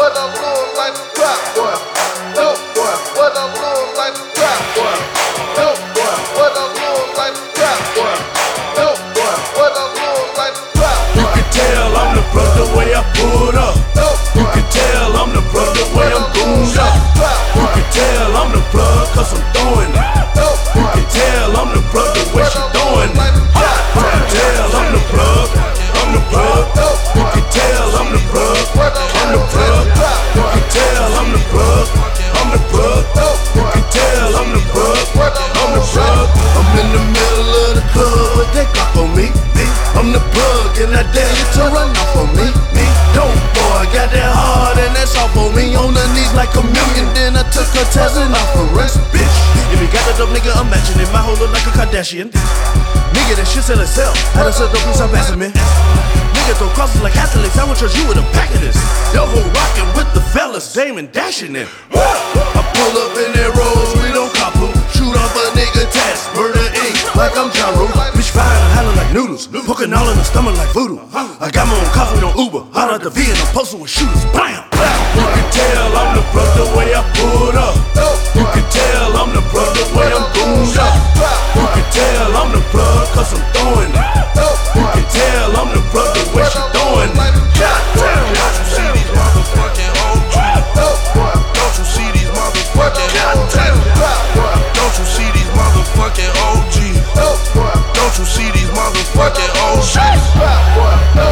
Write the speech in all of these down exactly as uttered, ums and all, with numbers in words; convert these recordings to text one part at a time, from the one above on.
What a little life crap, boy. Dope boy. What a little life crap, boy. Dope boy. What a little life crap, boy. Dope boy. What a little life crap, boy. You can tell I'm the plug the way I pulled up. You can tell I'm the plug the way I'm gooned up. You can tell I'm the plug cause I'm throwing it. You can tell I'm the plug the way she throwing it. You can tell I'm the plug, I'm the plug. You can tell I'm the plug, I'm the plug. You can tell I'm the plug, I'm the plug. You can tell I'm the plug, I'm the plug. I'm in the middle of the club, they got on me. I'm the plug and I dare you to run off on me. Me, dope boy, got that hard and that's all for me. On the knees like a million, then I took her testing off for rest, bitch. If you got that dope nigga, imagine it. My hoe look like a Kardashian. Nigga, that shit sell itself. How to sell dope in South Basement. Nigga throw crosses like athletes. I would trust you with a pack of this. Yo ho rockin' with the fellas, Damon dashing it. I pull up in that Rolls, we don't couple. Shoot off a nigga test, murder ink like I'm John Rowe. Bitch fire and hollering like noodles, poking all in the stomach like voodoo. I got my own coffee on Uber, out at the V and I'm posting with shooters. Blam! You can tell I'm the plug the way I pulled up. You can tell I'm the plug the way I'm gooned up. You can tell I'm the plug cause I'm throwing it. You can tell I'm the plug the way she throwing it. Don't you see these motherfucking O Gs? Don't you see these motherfucking O Gs? Don't you see these motherfucking O Gs? Don't you see these motherfucking O Gs?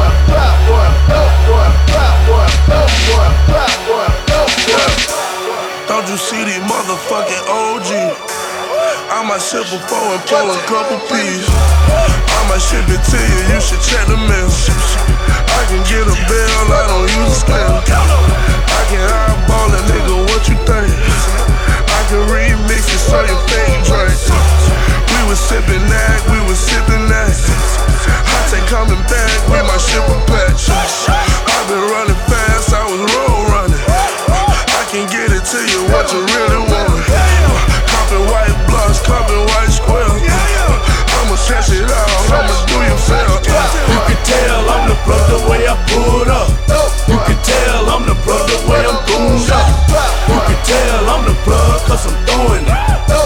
Don't you see these motherfucking O Gs? I might sip a four and pull a couple P's. I might ship it to you, you should check the mail. I can get a bill, I don't use a scale. I can eyeball a nigga, what you think? I can remix it so you fake drink. We was sippin' that, we was sippin' that. I take coming back, we might ship a patch. I've been running fast, I was road running. I can get it to you, what you really want. Coppin' white blocks, coppin' white squares. I'ma test it out, I'ma do you fail. You can tell I'm the plug the way I pulled up. You can tell I'm the plug the way I'm gooned up. You can tell I'm the plug cause I'm throwing it.